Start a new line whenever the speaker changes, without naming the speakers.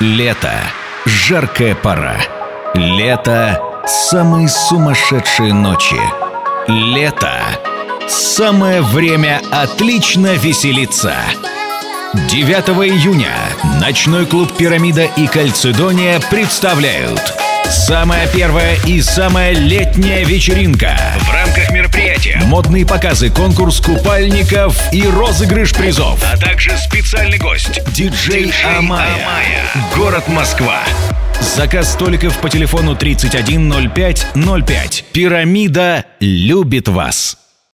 Лето. Жаркая пора. Лето. Самые сумасшедшие ночи. Лето. Самое время отлично веселиться. 9 июня ночной клуб «Пирамида» и «Кальцедония» представляют самая первая и самая летняя вечеринка. В рамках мероприятия модные показы, конкурс купальников и розыгрыш призов. А также специальный гость – диджей Амая. Город Москва. Заказ столиков по телефону 31 05 05. «Пирамида» любит вас.